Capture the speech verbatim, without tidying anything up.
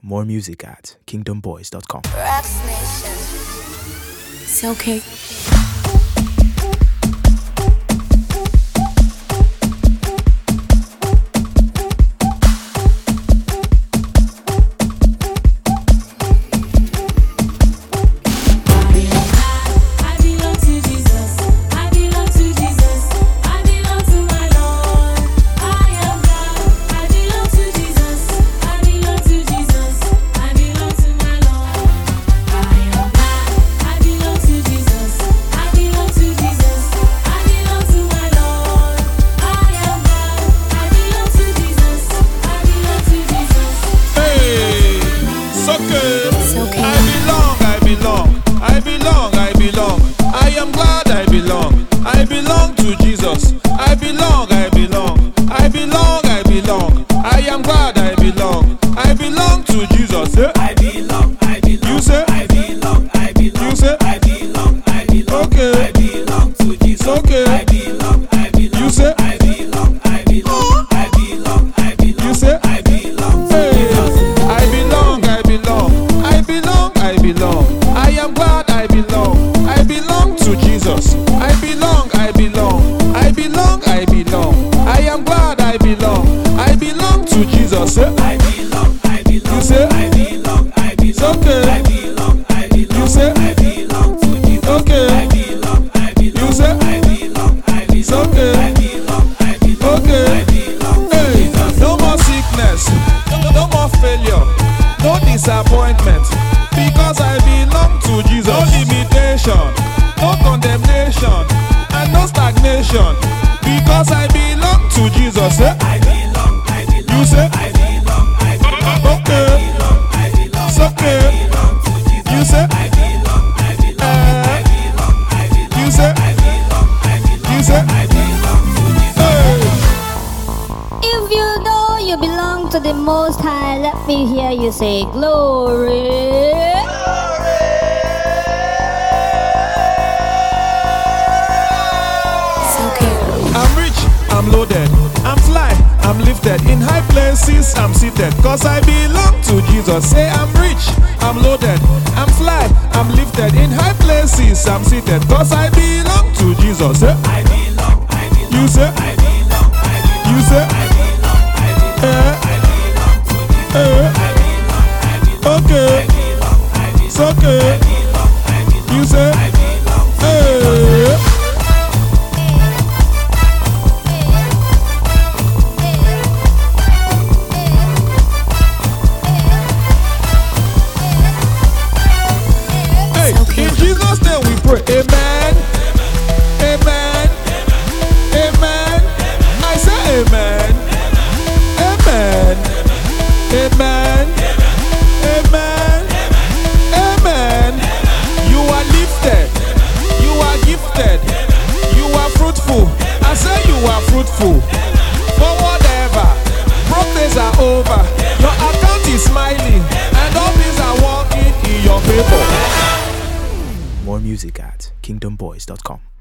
More music at kingdom boys dot com. It's okay. Disappointment, because I belong to Jesus. No limitation, no condemnation, and no stagnation, because I belong to Jesus. Eh? I belong, I belong, you say? I belong, I belong, okay. I belong, I belong, it's okay. I belong to Jesus. You say? I belong, I belong, uh, I belong, I belong, you say? I belong, I belong, you say? I belong to Jesus. Hey. If you know you belong to the Most High, let me hear you say glory. It's okay. I'm rich, I'm loaded, I'm fly, I'm lifted. In high places, I'm seated, cause I belong to Jesus. Say I'm rich, I'm loaded, I'm fly, I'm lifted. In high places, I'm seated, cause I belong to Jesus. Eh? I belong, I belong, you say? I belong, I belong, you say? I belong, I belong, eh? I belong to Jesus. eh? I belong, I belong, okay. I belong, I belong, it's okay. I belong, I belong, you say? I belong to hey. Jesus. In Jesus' name we pray, amen, amen, amen, I say amen, amen, amen, amen, amen. You are lifted, you are gifted, you are fruitful, I say you are fruitful, for whatever, broke days are over, your account is smiling, and all things are working in your favor. More music at kingdom boys dot com.